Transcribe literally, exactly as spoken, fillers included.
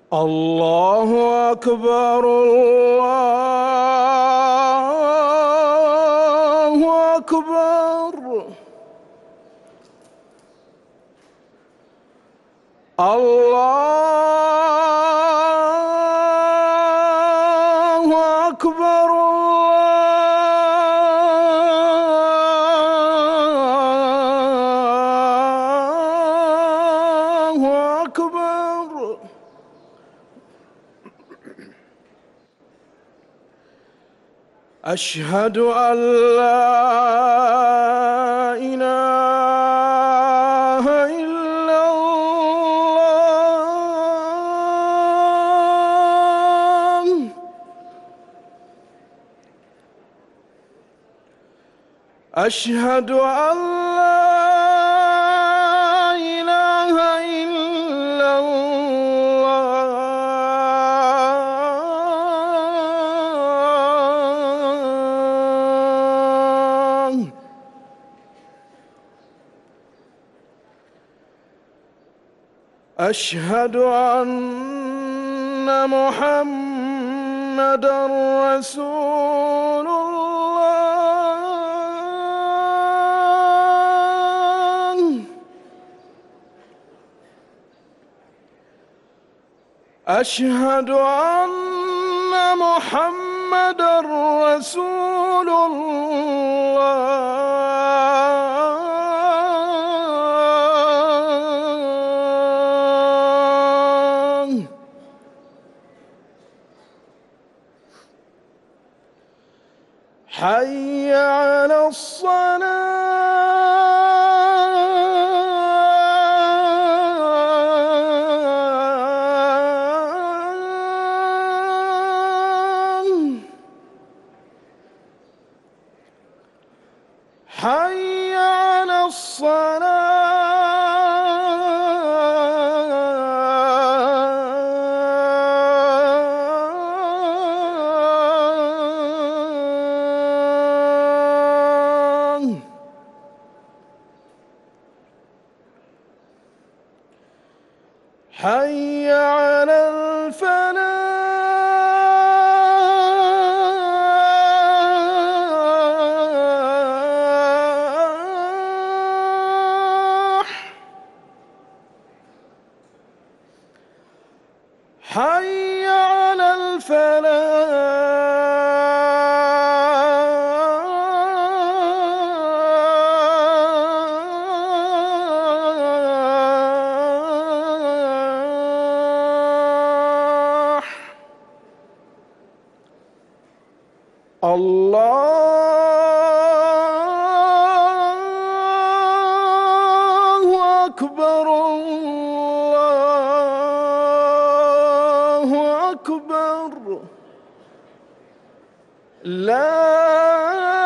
الله أكبر الله أكبر. الله أكبر الله أكبر. أشهد أن لا إله إلا الله. أشهد أن لا إله إلا الله. أشهد أن محمدًا رسول الله. أشهد أن محمدًا رسول الله. حي على الصلاة. حي على الصلاة. حي على الفلاح. حي على الفلاح. الله أكبر الله أكبر. لا